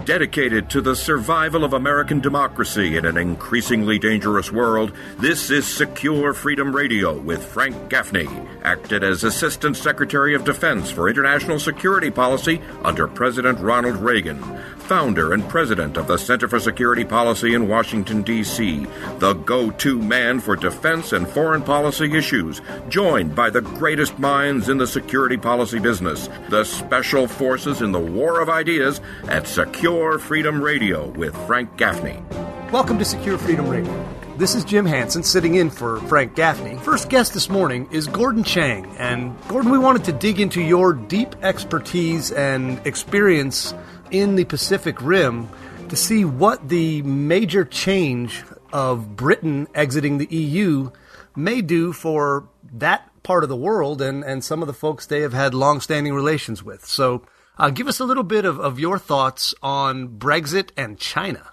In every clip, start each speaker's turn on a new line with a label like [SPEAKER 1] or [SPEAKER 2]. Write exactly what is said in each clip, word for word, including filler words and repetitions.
[SPEAKER 1] Dedicated to the survival of American democracy in an increasingly dangerous world, this is Secure Freedom Radio with Frank Gaffney, acted as Assistant Secretary of Defense for International Security Policy under President Ronald Reagan, founder and president of the Center for Security Policy in Washington, D C, the go-to man for defense and foreign policy issues, joined by the greatest minds in the security policy business, the special forces in the war of ideas, at Secure Freedom Radio with Frank Gaffney.
[SPEAKER 2] Welcome to Secure Freedom Radio. This is Jim Hansen sitting in for Frank Gaffney. First guest this morning is Gordon Chang. And Gordon, we wanted to dig into your deep expertise and experience in the Pacific Rim to see what the major change of Britain exiting the E U may do for that part of the world and, and some of the folks they have had long-standing relations with. So uh, give us a little bit of, of your thoughts on Brexit and China.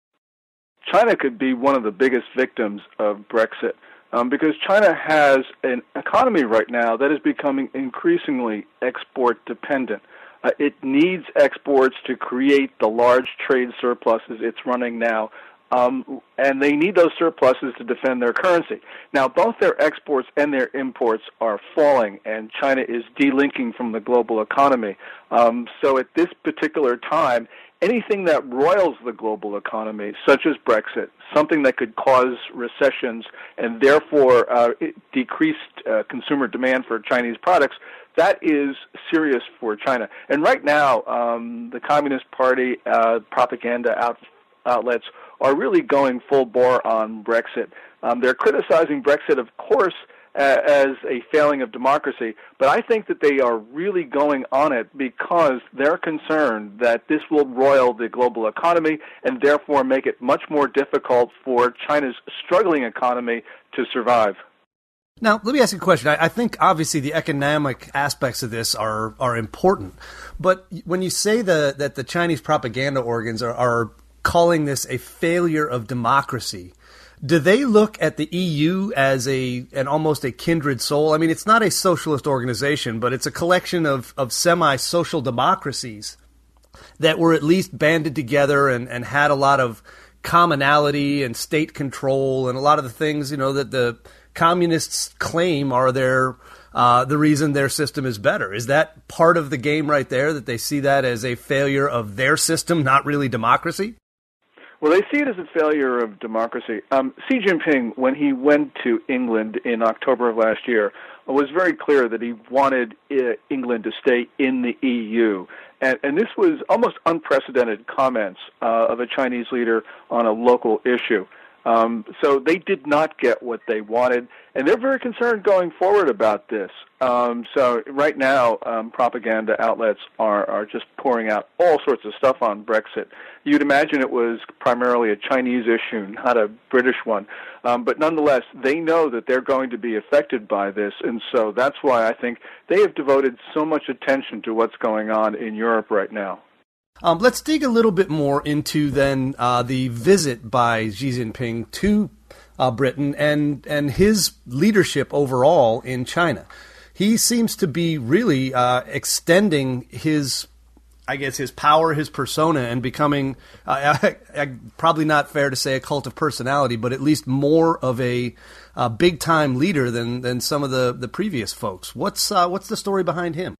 [SPEAKER 3] China could be one of the biggest victims of Brexit um, because China has an economy right now that is becoming increasingly export-dependent. Uh, it needs exports to create the large trade surpluses it's running now, um, and they need those surpluses to defend their currency. Now, both their exports and their imports are falling, and China is delinking from the global economy. Um, so at this particular time, anything that roils the global economy, such as Brexit, something that could cause recessions and therefore uh, decreased uh, consumer demand for Chinese products, that is serious for China. And right now, um, the Communist Party uh, propaganda out, outlets are really going full bore on Brexit. Um, they're criticizing Brexit, of course, uh, as a failing of democracy, but I think that they are really going on it because they're concerned that this will roil the global economy and therefore make it much more difficult for China's struggling economy to survive.
[SPEAKER 2] Now, let me ask you a question. I, I think, obviously, the economic aspects of this are, are important. But when you say the, that the Chinese propaganda organs are, are calling this a failure of democracy, do they look at the E U as a an almost a kindred soul? I mean, it's not a socialist organization, but it's a collection of, of semi-social democracies that were at least banded together and, and had a lot of commonality and state control and a lot of the things, you know, that the communists claim are their uh, the reason their system is better. Is that part of the game right there, that they see that as a failure of their system, not really democracy?
[SPEAKER 3] Well, they see it as a failure of democracy. Um, Xi Jinping, when he went to England in October of last year, was very clear that he wanted uh, England to stay in the E U. And, and this was almost unprecedented comments uh, of a Chinese leader on a local issue. Um, so they did not get what they wanted, and they're very concerned going forward about this. Um, so right now, um, propaganda outlets are, are just pouring out all sorts of stuff on Brexit. You'd imagine it was primarily a Chinese issue, not a British one. Um, but nonetheless, they know that they're going to be affected by this, and so that's why I think they have devoted so much attention to what's going on in Europe right now.
[SPEAKER 2] Um, let's dig a little bit more into then uh, the visit by Xi Jinping to uh, Britain and and his leadership overall in China. He seems to be really uh, extending his, I guess, his power, his persona, and becoming uh, I, I, probably not fair to say a cult of personality, but at least more of a uh, big time leader than than some of the, the previous folks. What's uh, what's the story behind him?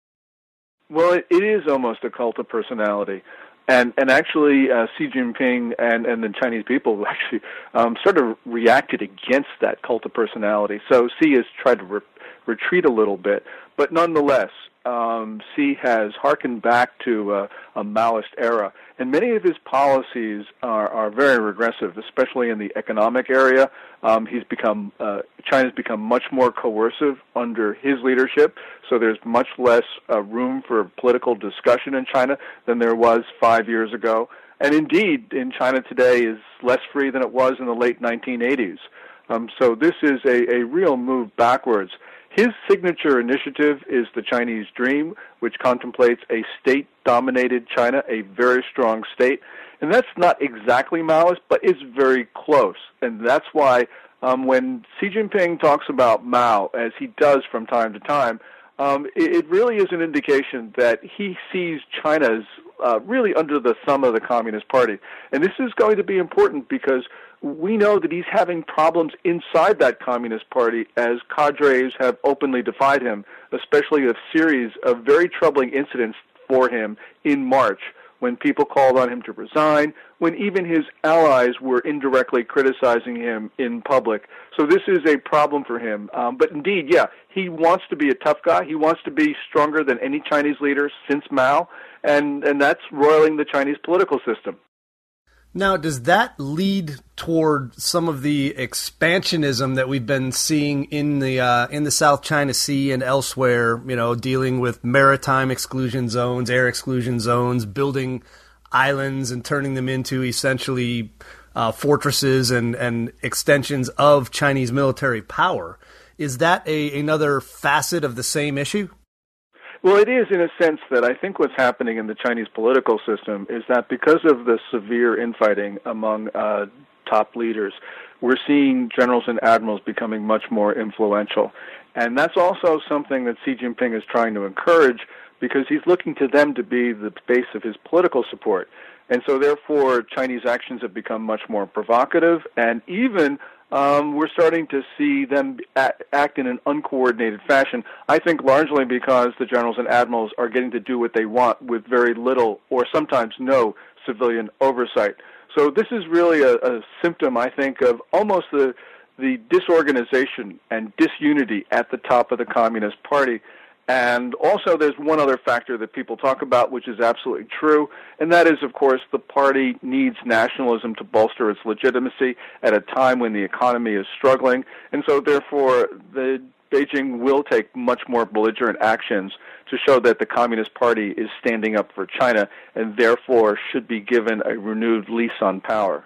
[SPEAKER 3] Well, it, it is almost a cult of personality. And and actually, uh, Xi Jinping and, and the Chinese people actually um, sort of reacted against that cult of personality. So Xi has tried to re- retreat a little bit. But nonetheless, um, Xi has hearkened back to uh, a Maoist era. And many of his policies are, are very regressive, especially in the economic area. Um, he's become uh, China's become much more coercive under his leadership, so there's much less uh, room for political discussion in China than there was five years ago. And indeed, in China today is less free than it was in the late nineteen eighties. Um, so this is a, a real move backwards. His signature initiative is the Chinese Dream, which contemplates a state-dominated China, a very strong state. And that's not exactly Maoist, but is very close. And that's why um, when Xi Jinping talks about Mao, as he does from time to time, um, it, it really is an indication that he sees China as uh, really under the thumb of the Communist Party. And this is going to be important because we know that he's having problems inside that Communist Party as cadres have openly defied him, especially a series of very troubling incidents for him in March, when people called on him to resign, when even his allies were indirectly criticizing him in public. So this is a problem for him. Um, but indeed, yeah, he wants to be a tough guy. He wants to be stronger than any Chinese leader since Mao, and, and that's roiling the Chinese political system.
[SPEAKER 2] Now, does that lead toward some of the expansionism that we've been seeing in the uh, in the South China Sea and elsewhere, you know, dealing with maritime exclusion zones, air exclusion zones, building islands and turning them into essentially uh, fortresses and, and extensions of Chinese military power? Is that a, another facet of the same issue?
[SPEAKER 3] Well, it is in a sense that I think what's happening in the Chinese political system is that because of the severe infighting among uh, top leaders, we're seeing generals and admirals becoming much more influential. And that's also something that Xi Jinping is trying to encourage because he's looking to them to be the base of his political support. And so therefore, Chinese actions have become much more provocative, and even Um, we're starting to see them act, act in an uncoordinated fashion, I think largely because the generals and admirals are getting to do what they want with very little or sometimes no civilian oversight. So this is really a, a symptom, I think, of almost the, the disorganization and disunity at the top of the Communist Party. And also there's one other factor that people talk about, which is absolutely true, and that is, of course, the party needs nationalism to bolster its legitimacy at a time when the economy is struggling. And so, therefore, the Beijing will take much more belligerent actions to show that the Communist Party is standing up for China and, therefore, should be given a renewed lease on power.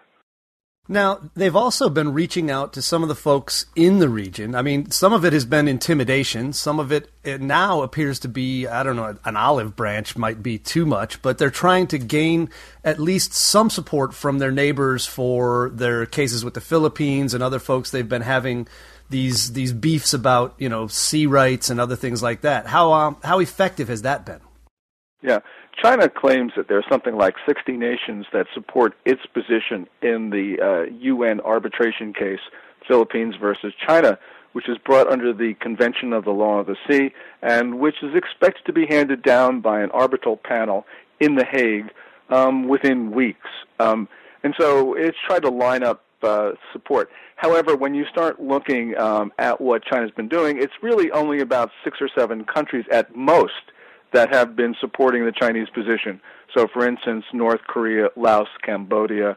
[SPEAKER 2] Now, they've also been reaching out to some of the folks in the region. I mean, some of it has been intimidation. Some of it, it now appears to be, I don't know, an olive branch might be too much, but they're trying to gain at least some support from their neighbors for their cases with the Philippines and other folks. They've been having these these beefs about, you know, sea rights and other things like that. How um, how effective has that been?
[SPEAKER 3] Yeah. China claims that there's something like sixty nations that support its position in the uh, U N arbitration case, Philippines versus China, which is brought under the Convention of the Law of the Sea, and which is expected to be handed down by an arbitral panel in The Hague um, within weeks. Um, and so it's tried to line up uh, support. However, when you start looking um, at what China's been doing, it's really only about six or seven countries at most that have been supporting the Chinese position. So, for instance, North Korea, Laos, Cambodia,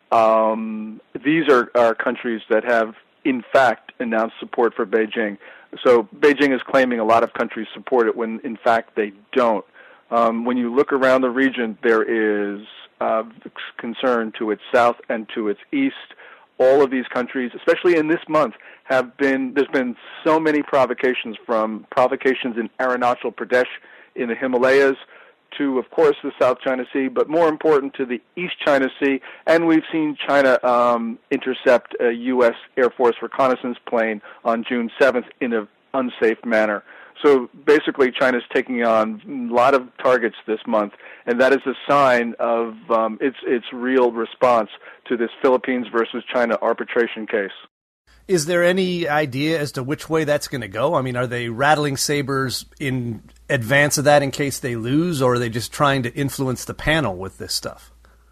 [SPEAKER 3] um, these are, are countries that have, in fact, announced support for Beijing. So Beijing is claiming a lot of countries support it when, in fact, they don't. Um, when you look around the region, there is uh, concern to its south and to its east. All of these countries, especially in this month, have been, there's been so many provocations, from provocations in Arunachal Pradesh, in the Himalayas, to, of course, the South China Sea, but more important, to the East China Sea. And we've seen China um, intercept a U S Air Force reconnaissance plane on June seventh in an unsafe manner. So basically, China's taking on a lot of targets this month, and that is a sign of um, its its real response to this Philippines versus China arbitration case.
[SPEAKER 2] Is there any idea as to which way that's going to go? I mean, are they rattling sabers in advance of that in case they lose, or are they just trying to influence the panel with this stuff?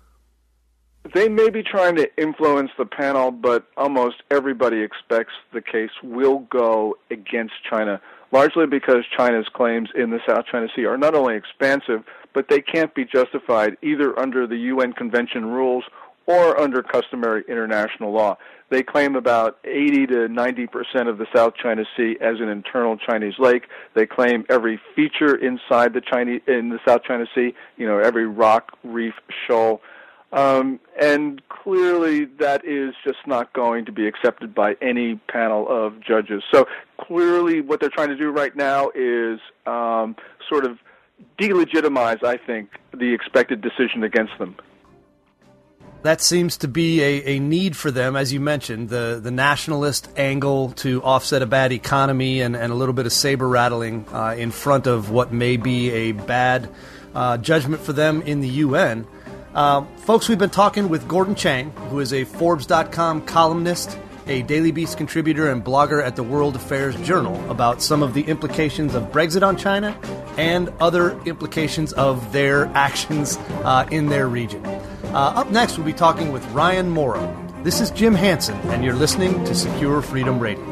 [SPEAKER 3] They may be trying to influence the panel, but almost everybody expects the case will go against China, largely because China's claims in the South China Sea are not only expansive, but they can't be justified either under the U N Convention rules or under customary international law. They claim about eighty to ninety percent of the South China Sea as an internal Chinese lake. They claim every feature inside the Chinese in the South China Sea, you know, every rock, reef, shoal. Um, and clearly that is just not going to be accepted by any panel of judges. So clearly what they're trying to do right now is um, sort of delegitimize, I think, the expected decision against them.
[SPEAKER 2] That seems to be a, a need for them, as you mentioned, the, the nationalist angle to offset a bad economy and, and a little bit of saber rattling uh, in front of what may be a bad uh, judgment for them in the U N. Uh, folks, we've been talking with Gordon Chang, who is a Forbes dot com columnist, a Daily Beast contributor and blogger at the World Affairs Journal, about some of the implications of Brexit on China and other implications of their actions uh, in their region. Uh, up next, we'll be talking with Ryan Morrow. This is Jim Hansen, and you're listening to Secure Freedom Radio.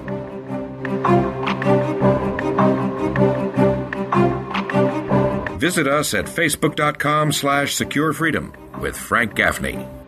[SPEAKER 1] Visit us at facebook.com slash secure freedom with Frank Gaffney.